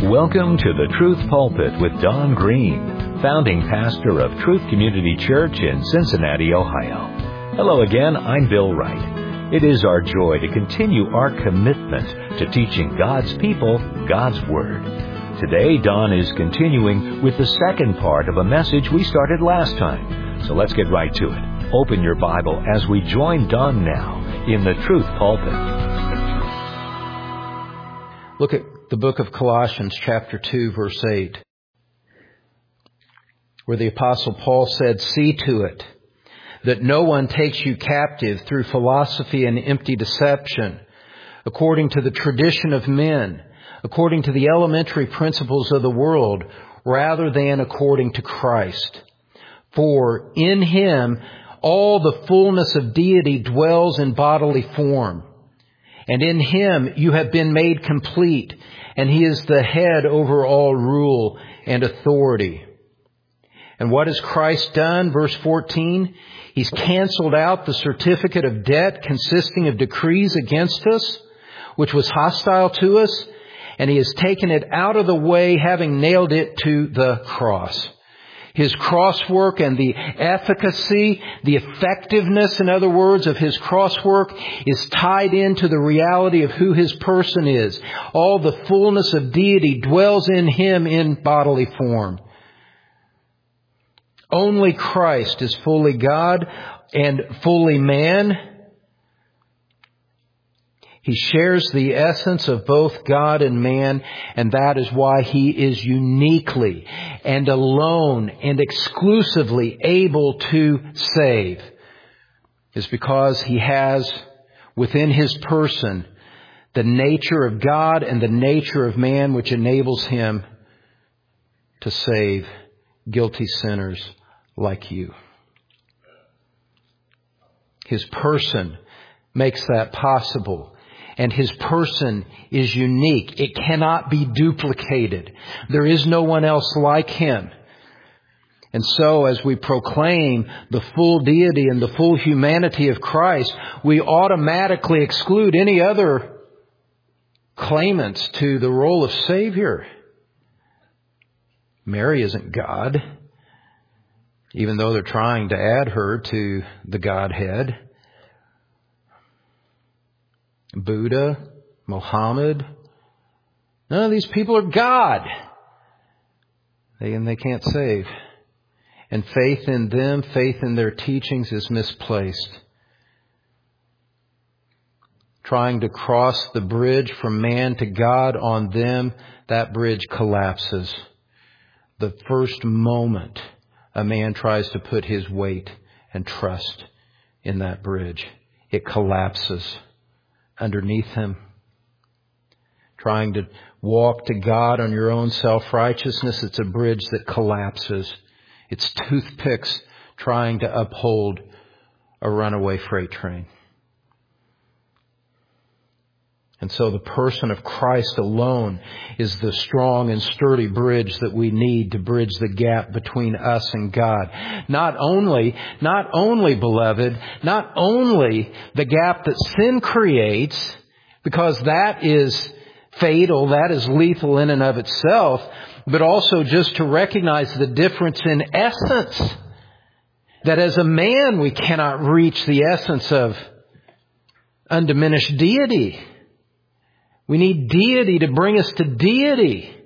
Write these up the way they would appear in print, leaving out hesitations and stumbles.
Welcome to the Truth Pulpit with Don Green, founding pastor of Truth Community Church in Cincinnati, Ohio. Hello again, I'm Bill Wright. It is our joy to continue our commitment to teaching God's people God's Word. Today, Don is continuing with the second part of a message we started last time. So let's get right to it. Open your Bible as we join Don now in the Truth Pulpit. Look at the book of Colossians chapter 2, verse 8, where the Apostle Paul said, "See to it that no one takes you captive through philosophy and empty deception, according to the tradition of men, according to the elementary principles of the world, rather than according to Christ. For in Him all the fullness of deity dwells in bodily form. And in Him you have been made complete, and He is the head over all rule and authority." And what has Christ done? Verse 14, He's canceled out the certificate of debt consisting of decrees against us, which was hostile to us, and He has taken it out of the way, having nailed it to the cross. His cross work and the efficacy, the effectiveness, in other words, of His cross work is tied into the reality of who His person is. All the fullness of deity dwells in Him in bodily form. Only Christ is fully God and fully man. He shares the essence of both God and man, and that is why He is uniquely and alone and exclusively able to save. It's because He has within His person the nature of God and the nature of man, which enables Him to save guilty sinners like you. His person makes that possible. And His person is unique. It cannot be duplicated. There is no one else like Him. And so as we proclaim the full deity and the full humanity of Christ, we automatically exclude any other claimants to the role of Savior. Mary isn't God, even though they're trying to add her to the Godhead. Buddha, Muhammad, none of these people are God. They can't save. And faith in them, faith in their teachings is misplaced. Trying to cross the bridge from man to God on them, that bridge collapses. The first moment a man tries to put his weight and trust in that bridge, it collapses underneath him. Trying to walk to God on your own self-righteousness, it's a bridge that collapses. It's toothpicks trying to uphold a runaway freight train. And so the person of Christ alone is the strong and sturdy bridge that we need to bridge the gap between us and God. Not only, beloved, not only the gap that sin creates, because that is fatal, that is lethal in and of itself, but also just to recognize the difference in essence. That as a man we cannot reach the essence of undiminished deity. We need deity to bring us to deity.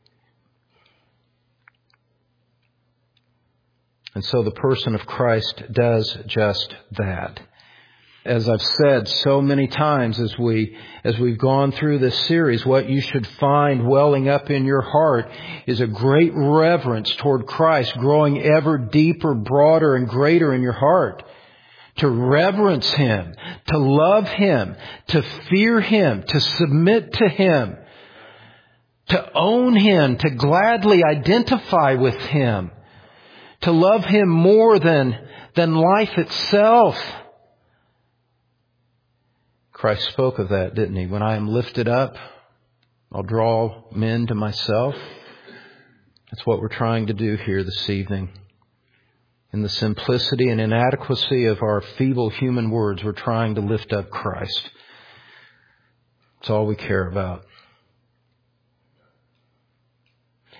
And so the person of Christ does just that. As I've said so many times as we've gone through this series, what you should find welling up in your heart is a great reverence toward Christ, growing ever deeper, broader, and greater in your heart. To reverence Him, to love Him, to fear Him, to submit to Him, to own Him, to gladly identify with Him, to love Him more than life itself. Christ spoke of that, didn't He? When I am lifted up, I'll draw men to myself. That's what we're trying to do here this evening. In the simplicity and inadequacy of our feeble human words, we're trying to lift up Christ. It's all we care about.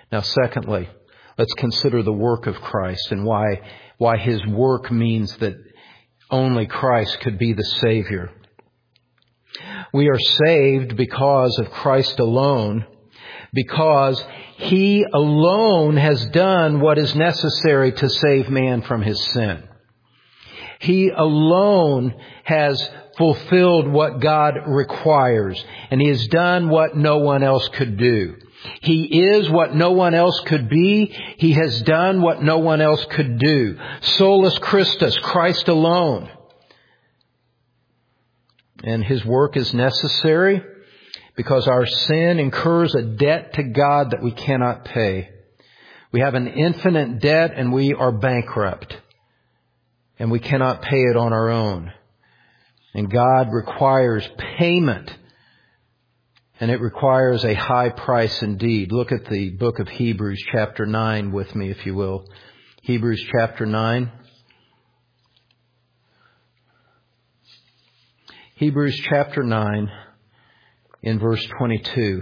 Now, secondly, let's consider the work of Christ and why His work means that only Christ could be the Savior. We are saved because of Christ alone, because He alone has done what is necessary to save man from his sin. He alone has fulfilled what God requires, and He has done what no one else could do. He is what no one else could be. He has done what no one else could do. Solus Christus, Christ alone. And His work is necessary because our sin incurs a debt to God that we cannot pay. We have an infinite debt and we are bankrupt. And we cannot pay it on our own. And God requires payment. And it requires a high price indeed. Look at the book of Hebrews chapter 9 with me, if you will. Hebrews chapter 9. Hebrews chapter 9 in verse 22.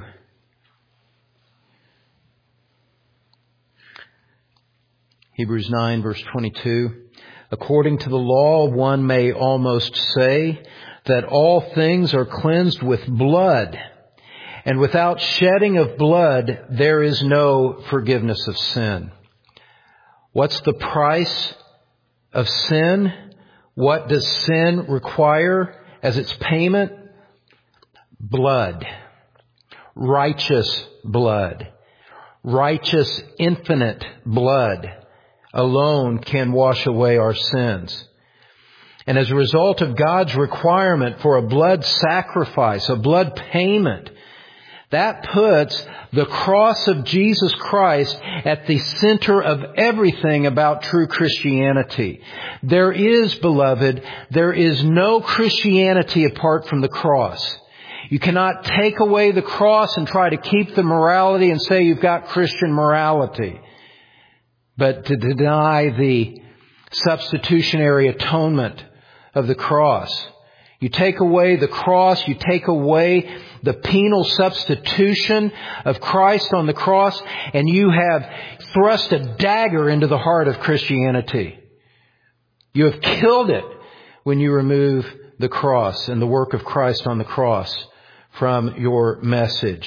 Hebrews 9 verse 22. According to the law, one may almost say that all things are cleansed with blood, and without shedding of blood, there is no forgiveness of sin. What's the price of sin? What does sin require as its payment? Blood. Righteous blood. Righteous, infinite blood alone can wash away our sins. And as a result of God's requirement for a blood sacrifice, a blood payment, that puts the cross of Jesus Christ at the center of everything about true Christianity. There is, beloved, there is no Christianity apart from the cross. You cannot take away the cross and try to keep the morality and say you've got Christian morality. But to deny the substitutionary atonement of the cross. You take away the cross, you take away the penal substitution of Christ on the cross, and you have thrust a dagger into the heart of Christianity. You have killed it when you remove the cross and the work of Christ on the cross from your message.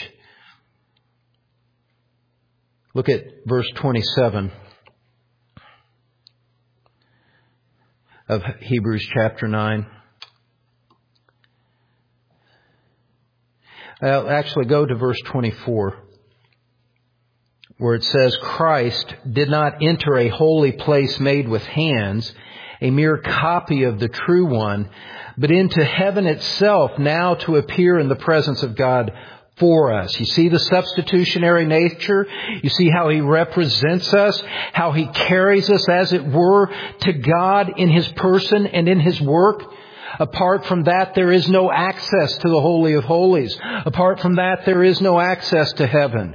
Look at verse 27 of Hebrews chapter 9. I'll actually go to verse 24, where it says, Christ did not enter a holy place made with hands, a mere copy of the true one, but into heaven itself, now to appear in the presence of God for us. You see the substitutionary nature? You see how He represents us, how He carries us, as it were, to God in His person and in His work? Apart from that, there is no access to the Holy of Holies. Apart from that, there is no access to heaven.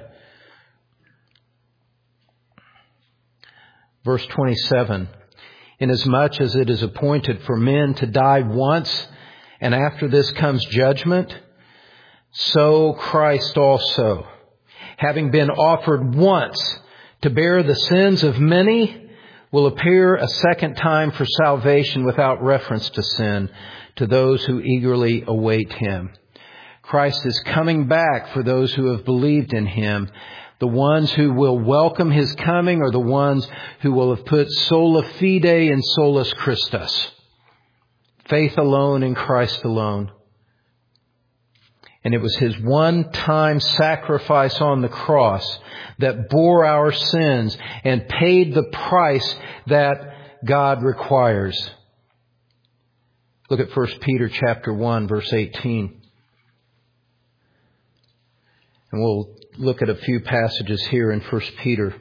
Verse 27, inasmuch as it is appointed for men to die once, and after this comes judgment, so Christ also, having been offered once to bear the sins of many, will appear a second time for salvation without reference to sin to those who eagerly await Him. Christ is coming back for those who have believed in Him. The ones who will welcome His coming are the ones who will have put sola fide in solus Christus. Faith alone in Christ alone. And it was His one-time sacrifice on the cross that bore our sins and paid the price that God requires. Look at 1 Peter chapter 1, verse 18. And we'll look at a few passages here in 1 Peter.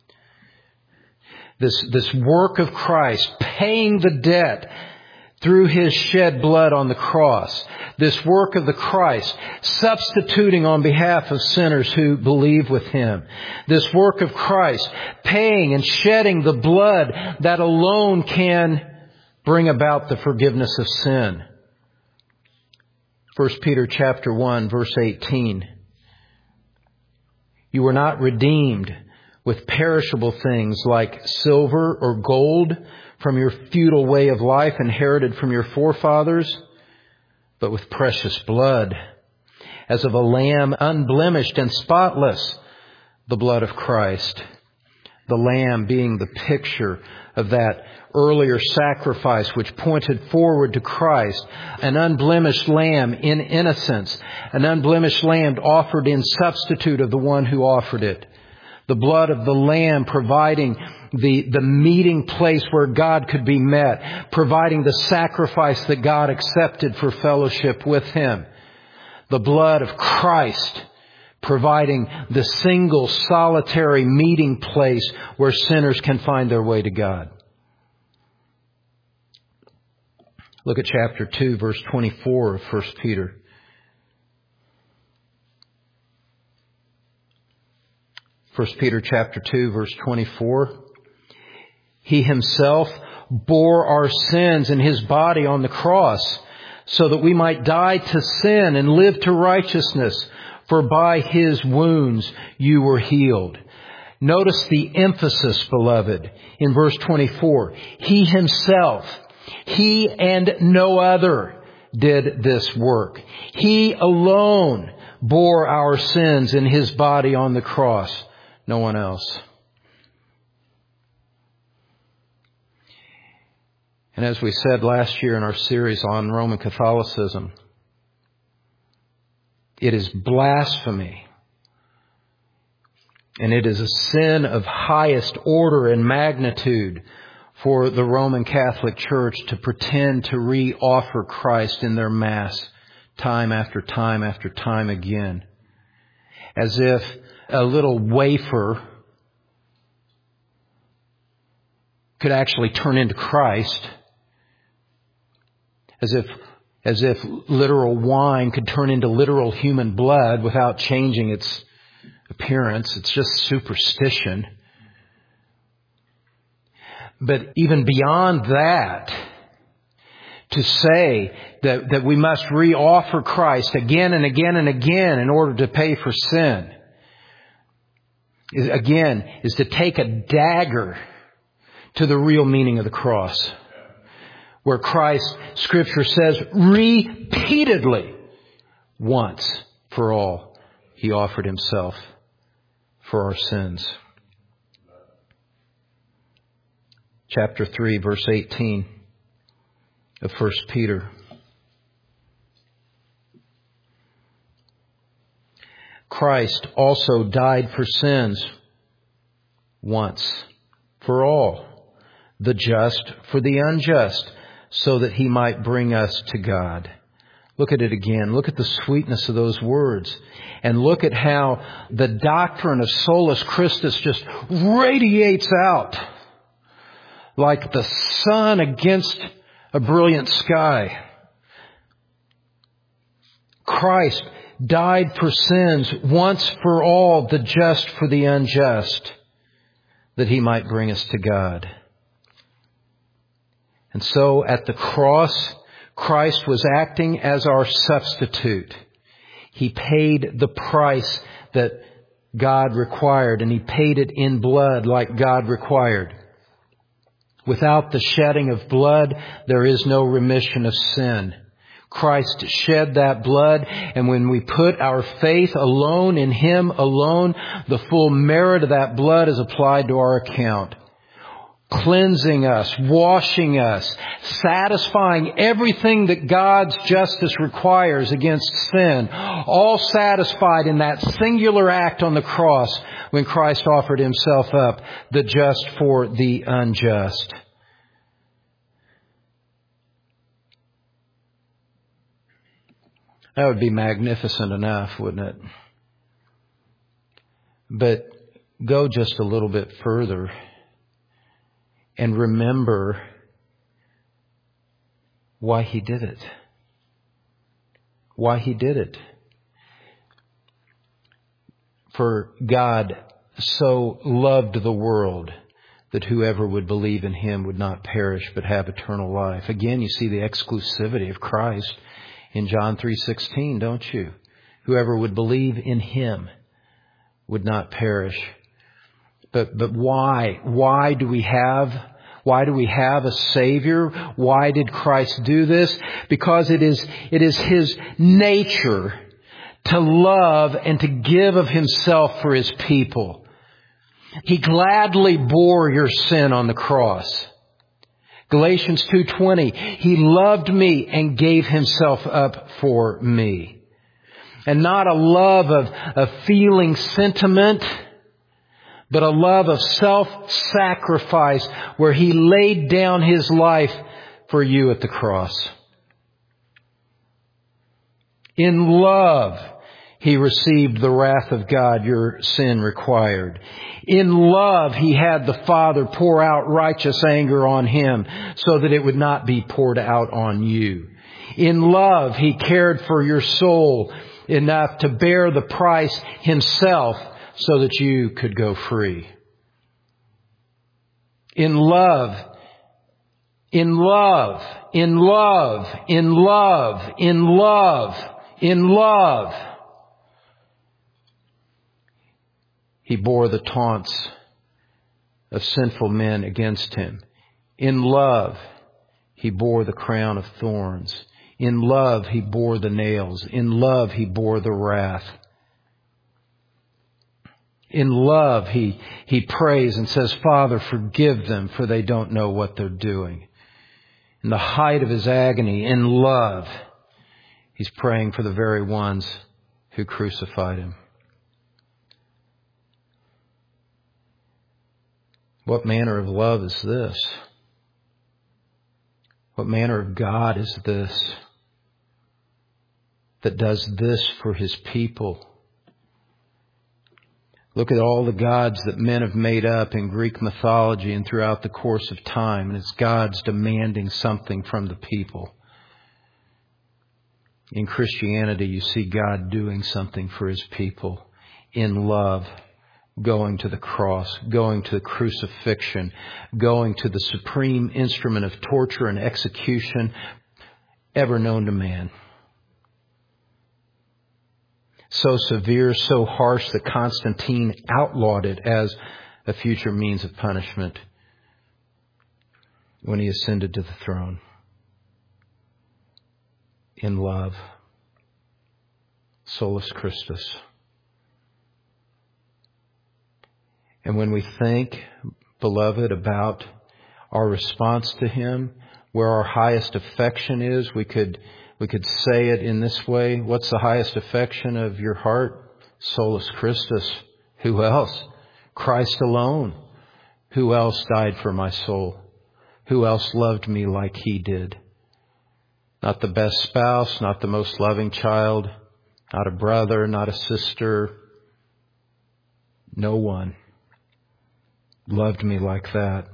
This work of Christ, paying the debt through His shed blood on the cross. This work of the Christ, substituting on behalf of sinners who believe with Him. This work of Christ, paying and shedding the blood that alone can bring about the forgiveness of sin. 1 Peter chapter 1, verse 18. You were not redeemed with perishable things like silver or gold from your futile way of life inherited from your forefathers, but with precious blood, as of a lamb unblemished and spotless, the blood of Christ. The lamb being the picture of that earlier sacrifice which pointed forward to Christ, an unblemished lamb in innocence, an unblemished lamb offered in substitute of the one who offered it. The blood of the lamb providing the meeting place where God could be met, providing the sacrifice that God accepted for fellowship with Him. The blood of Christ providing the single solitary meeting place where sinners can find their way to God. Look at chapter 2, verse 24 of 1 Peter. 1 Peter chapter 2, verse 24. He Himself bore our sins in His body on the cross, so that we might die to sin and live to righteousness. For by His wounds you were healed. Notice the emphasis, beloved, in verse 24. He Himself, He and no other did this work. He alone bore our sins in His body on the cross. No one else. And as we said last year in our series on Roman Catholicism, it is blasphemy. And it is a sin of highest order and magnitude for the Roman Catholic Church to pretend to re-offer Christ in their Mass time after time after time again. As if a little wafer could actually turn into Christ. As if literal wine could turn into literal human blood without changing its appearance. It's just superstition. But even beyond that, to say that we must re-offer Christ again and again and again in order to pay for sin, is to take a dagger to the real meaning of the cross. Where Christ, Scripture says, repeatedly, once for all, He offered Himself for our sins. Chapter 3, verse 18 of 1 Peter. Christ also died for sins once for all, the just for the unjust, so that He might bring us to God. Look at it again. Look at the sweetness of those words. And look at how the doctrine of solus Christus just radiates out like the sun against a brilliant sky. Christ died for sins once for all, the just for the unjust, that He might bring us to God. And so at the cross, Christ was acting as our substitute. He paid the price that God required, and He paid it in blood like God required. Without the shedding of blood, there is no remission of sin. Christ shed that blood, and when we put our faith alone in Him alone, the full merit of that blood is applied to our account. Cleansing us, washing us, satisfying everything that God's justice requires against sin, all satisfied in that singular act on the cross when Christ offered Himself up, the just for the unjust. That would be magnificent enough, wouldn't it? But go just a little bit further and remember why He did it. Why He did it. For God so loved the world that whoever would believe in Him would not perish but have eternal life. Again, you see the exclusivity of Christ in John 3:16, don't you? Whoever would believe in Him would not perish But why? Why do we have a Savior? Why did Christ do this? Because it is His nature to love and to give of Himself for His people. He gladly bore your sin on the cross. Galatians 2:20, He loved me and gave Himself up for me. And not a love of feeling sentiment, but a love of self-sacrifice where He laid down His life for you at the cross. In love, He received the wrath of God your sin required. In love, He had the Father pour out righteous anger on Him so that it would not be poured out on you. In love, He cared for your soul enough to bear the price Himself so that you could go free. In love, in love, in love, in love, in love, in love, He bore the taunts of sinful men against Him. In love, He bore the crown of thorns. In love, He bore the nails. In love, He bore the wrath. In love, He prays and says, Father, forgive them, for they don't know what they're doing. In the height of His agony, in love, He's praying for the very ones who crucified Him. What manner of love is this? What manner of God is this that does this for His people? Look at all the gods that men have made up in Greek mythology and throughout the course of time, and it's gods demanding something from the people. In Christianity, you see God doing something for His people in love, going to the cross, going to the crucifixion, going to the supreme instrument of torture and execution ever known to man. So severe, so harsh that Constantine outlawed it as a future means of punishment when he ascended to the throne. In love. Solus Christus. And when we think, beloved, about our response to Him, where our highest affection is, we could say it in this way. What's the highest affection of your heart? Solus Christus. Who else? Christ alone. Who else died for my soul? Who else loved me like He did? Not the best spouse, not the most loving child, not a brother, not a sister. No one loved me like that.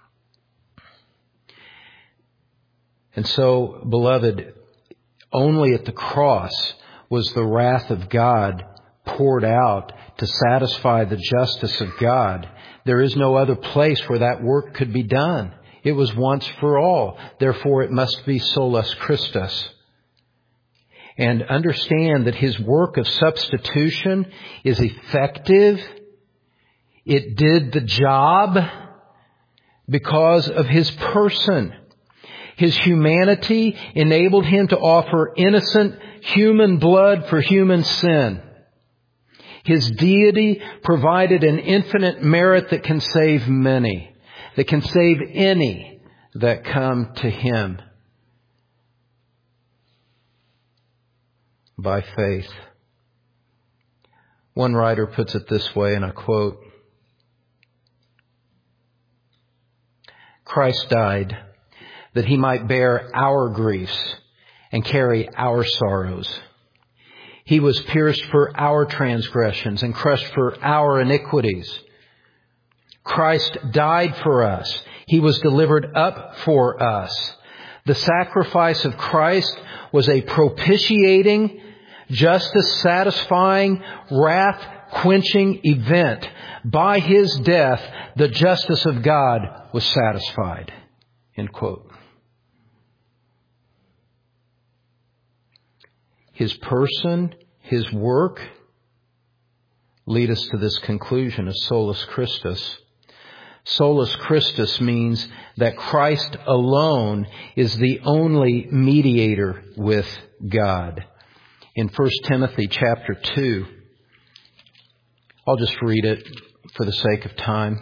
And so, beloved, only at the cross was the wrath of God poured out to satisfy the justice of God. There is no other place where that work could be done. It was once for all. Therefore, it must be solus Christus. And understand that His work of substitution is effective. It did the job because of His person. His humanity enabled Him to offer innocent human blood for human sin. His deity provided an infinite merit that can save many, that can save any that come to Him by faith. One writer puts it this way, and I quote, Christ died that He might bear our griefs and carry our sorrows. He was pierced for our transgressions and crushed for our iniquities. Christ died for us. He was delivered up for us. The sacrifice of Christ was a propitiating, justice-satisfying, wrath-quenching event. By His death, the justice of God was satisfied. End quote. His person, His work, lead us to this conclusion of Solus Christus. Solus Christus means that Christ alone is the only mediator with God. In 1 Timothy chapter 2, I'll just read it for the sake of time.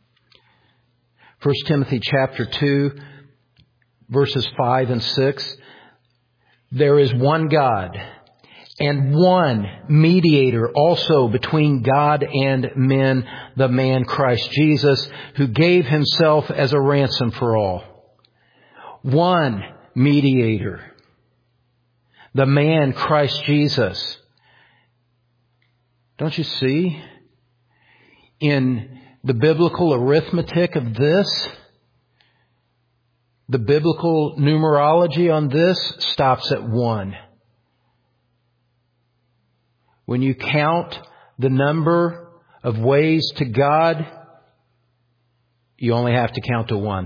1 Timothy chapter 2, verses 5 and 6. There is one God and one mediator also between God and men, the man Christ Jesus, who gave himself as a ransom for all. One mediator. The man Christ Jesus. Don't you see? In the biblical arithmetic of this, the biblical numerology on this stops at 1. When you count the number of ways to God, you only have to count to 1.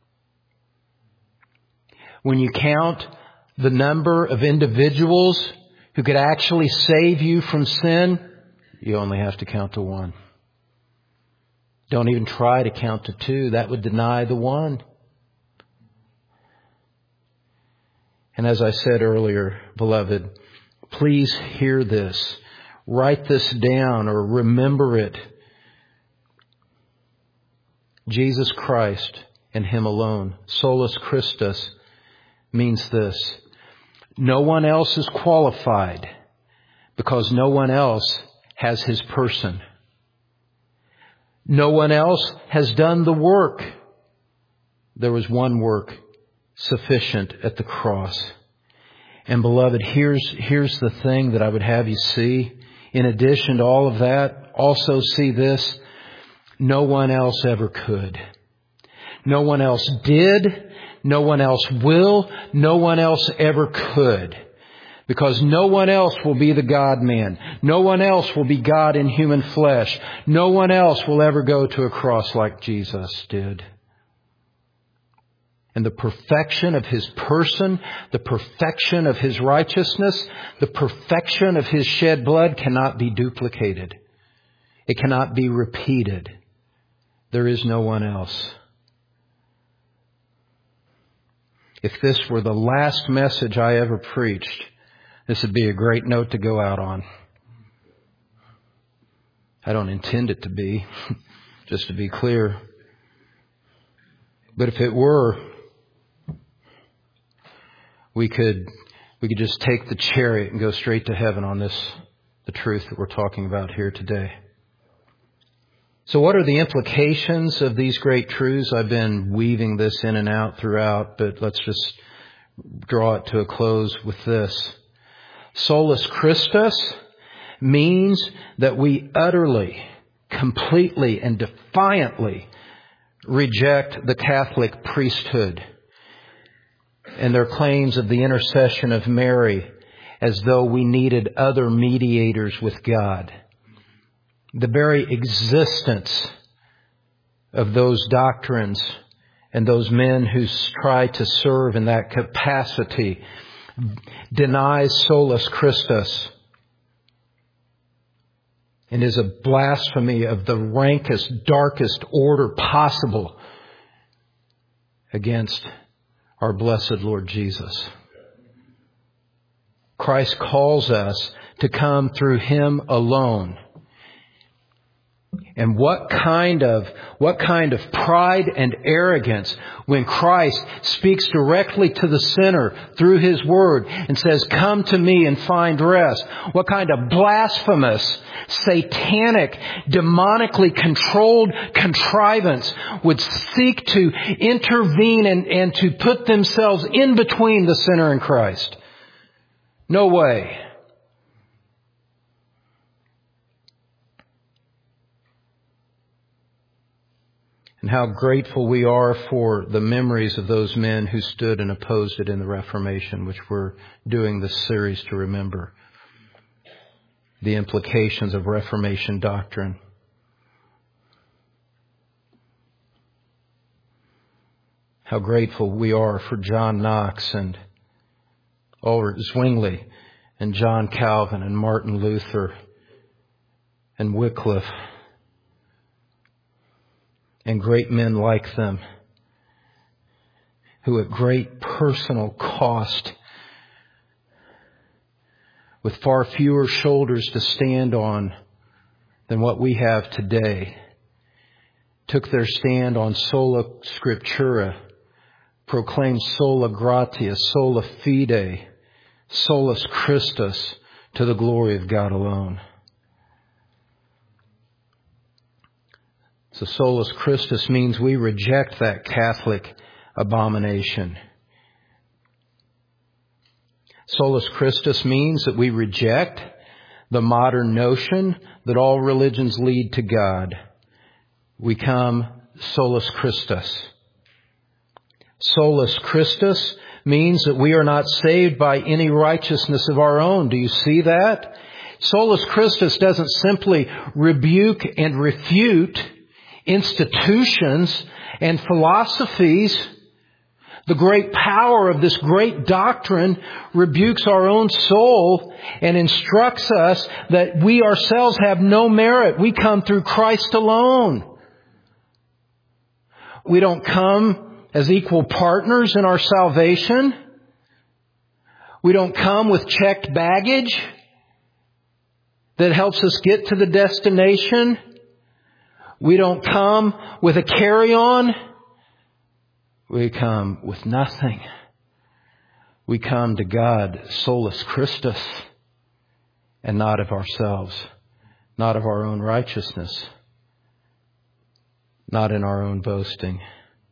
When you count the number of individuals who could actually save you from sin, you only have to count to 1. Don't even try to count to 2. That would deny the 1. And as I said earlier, beloved, please hear this. Write this down or remember it. Jesus Christ and Him alone. Solus Christus means this. No one else is qualified because no one else has His person. No one else has done the work. There was one work sufficient at the cross. And beloved, here's the thing that I would have you see. In addition to all of that, also see this. No one else ever could. No one else did. No one else will. No one else ever could. Because no one else will be the God-man. No one else will be God in human flesh. No one else will ever go to a cross like Jesus did. And the perfection of His person, the perfection of His righteousness, the perfection of His shed blood cannot be duplicated. It cannot be repeated. There is no one else. If this were the last message I ever preached, this would be a great note to go out on. I don't intend it to be, just to be clear. But if it were, we could just take the chariot and go straight to heaven on this, the truth that we're talking about here today. So what are the implications of these great truths? I've been weaving this in and out throughout, but let's just draw it to a close with this. Solus Christus means that we utterly, completely, and defiantly reject the Catholic priesthood and their claims of the intercession of Mary as though we needed other mediators with God. The very existence of those doctrines and those men who try to serve in that capacity denies Solus Christus and is a blasphemy of the rankest, darkest order possible against our blessed Lord Jesus. Christ calls us to come through Him alone. And what kind of pride and arrogance when Christ speaks directly to the sinner through His Word and says, "Come to me and find rest." What kind of blasphemous, satanic, demonically controlled contrivance would seek to intervene and to put themselves in between the sinner and Christ? No way. And how grateful we are for the memories of those men who stood and opposed it in the Reformation, which we're doing this series to remember. The implications of Reformation doctrine. How grateful we are for John Knox and Ulrich Zwingli and John Calvin and Martin Luther and Wycliffe and great men like them who at great personal cost, with far fewer shoulders to stand on than what we have today, took their stand on sola scriptura, proclaimed sola gratia, sola fide, solus Christus, to the glory of God alone. So solus Christus means we reject that Catholic abomination. Solus Christus means that we reject the modern notion that all religions lead to God. We come solus Christus. Solus Christus means that we are not saved by any righteousness of our own. Do you see that? Solus Christus doesn't simply rebuke and refute institutions and philosophies. The great power of this great doctrine rebukes our own soul and instructs us that we ourselves have no merit. We come through Christ alone. We don't come as equal partners in our salvation. We don't come with checked baggage that helps us get to the destination. We don't come with a carry-on. We come with nothing. We come to God solus Christus, and not of ourselves, not of our own righteousness, not in our own boasting.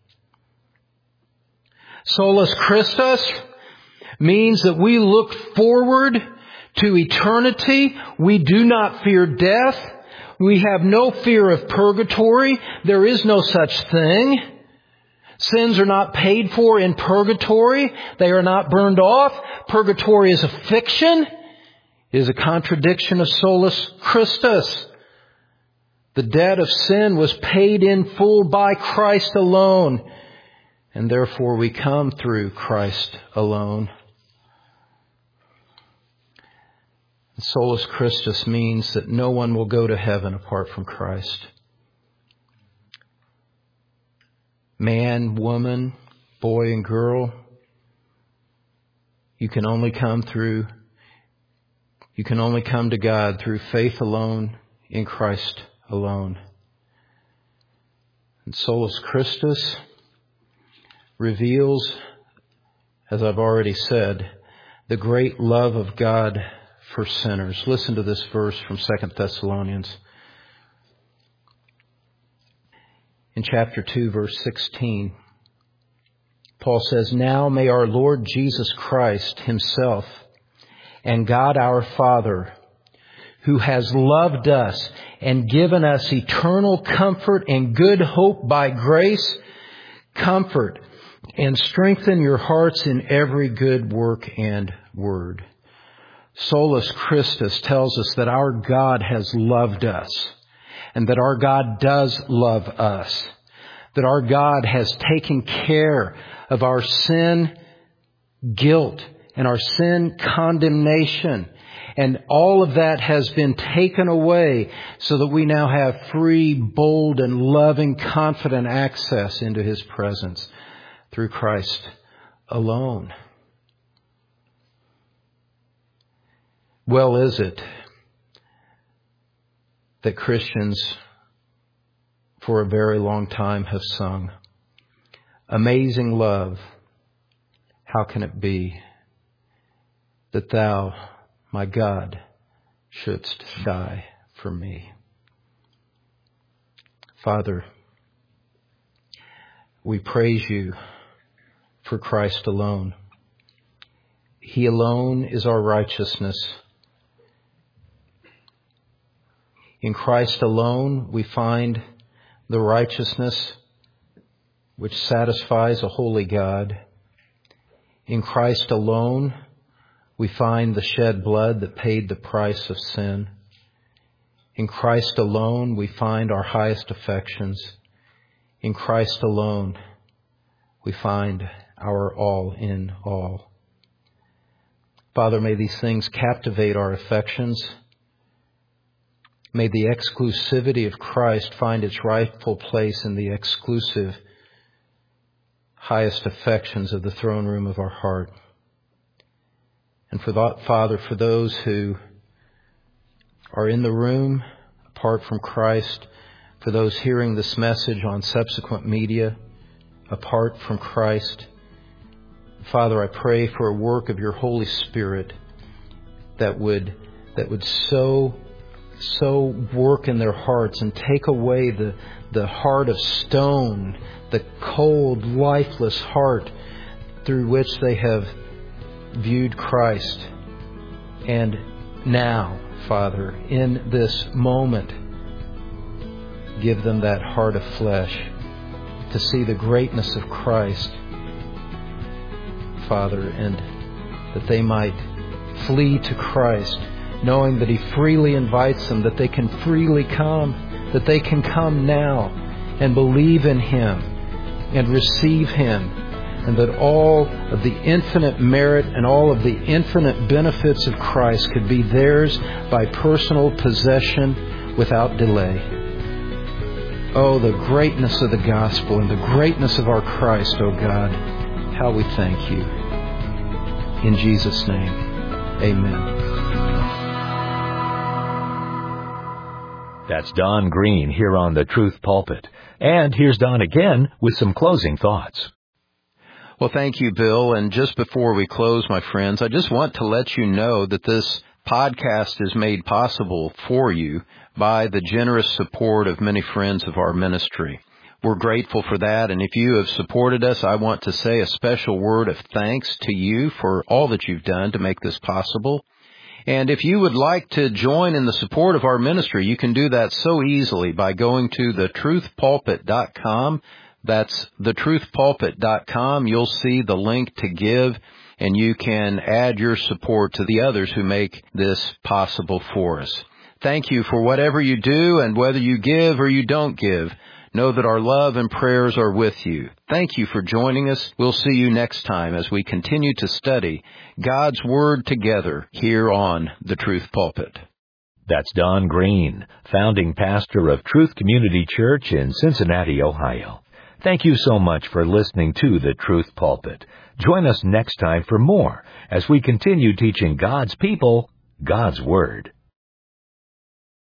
Solus Christus means that we look forward to eternity. We do not fear death. We have no fear of purgatory. There is no such thing. Sins are not paid for in purgatory. They are not burned off. Purgatory is a fiction. It is a contradiction of solus Christus. The debt of sin was paid in full by Christ alone, and therefore we come through Christ alone. Solus Christus means that no one will go to heaven apart from Christ. Man, woman, boy, and girl, you can only come to God through faith alone, in Christ alone. And solus Christus reveals, as I've already said, the great love of God for sinners. Listen to this verse from 2 Thessalonians. In chapter 2, verse 16, Paul says, "Now may our Lord Jesus Christ himself and God our Father, who has loved us and given us eternal comfort and good hope by grace, comfort and strengthen your hearts in every good work and word." Solus Christus tells us that our God has loved us, and that our God does love us, that our God has taken care of our sin guilt and our sin condemnation, and all of that has been taken away so that we now have free, bold, and loving, confident access into His presence through Christ alone. Well is it that Christians for a very long time have sung, "Amazing love, how can it be that thou, my God, shouldst die for me?" Father, we praise you for Christ alone. He alone is our righteousness. In Christ alone, we find the righteousness which satisfies a holy God. In Christ alone, we find the shed blood that paid the price of sin. In Christ alone, we find our highest affections. In Christ alone, we find our all in all. Father, may these things captivate our affections. May the exclusivity of Christ find its rightful place in the exclusive, highest affections of the throne room of our heart. And for that, Father, for those who are in the room apart from Christ, for those hearing this message on subsequent media apart from Christ, Father, I pray for a work of your Holy Spirit that would so work in their hearts and take away the heart of stone, the cold, lifeless heart through which they have viewed Christ. And now, Father, in this moment, give them that heart of flesh to see the greatness of Christ, Father, and that they might flee to Christ, knowing that He freely invites them, that they can freely come, that they can come now and believe in Him and receive Him, and that all of the infinite merit and all of the infinite benefits of Christ could be theirs by personal possession without delay. Oh, the greatness of the gospel and the greatness of our Christ, oh God, how we thank You. In Jesus' name, amen. That's Don Green here on the Truth Pulpit. And here's Don again with some closing thoughts. Well, thank you, Bill. And just before we close, my friends, I just want to let you know that this podcast is made possible for you by the generous support of many friends of our ministry. We're grateful for that, and if you have supported us, I want to say a special word of thanks to you for all that you've done to make this possible. And if you would like to join in the support of our ministry, you can do that so easily by going to thetruthpulpit.com. That's thetruthpulpit.com. You'll see the link to give, and you can add your support to the others who make this possible for us. Thank you for whatever you do, and whether you give or you don't give, know that our love and prayers are with you. Thank you for joining us. We'll see you next time as we continue to study God's Word together here on The Truth Pulpit. That's Don Green, founding pastor of Truth Community Church in Cincinnati, Ohio. Thank you so much for listening to The Truth Pulpit. Join us next time for more as we continue teaching God's people God's Word.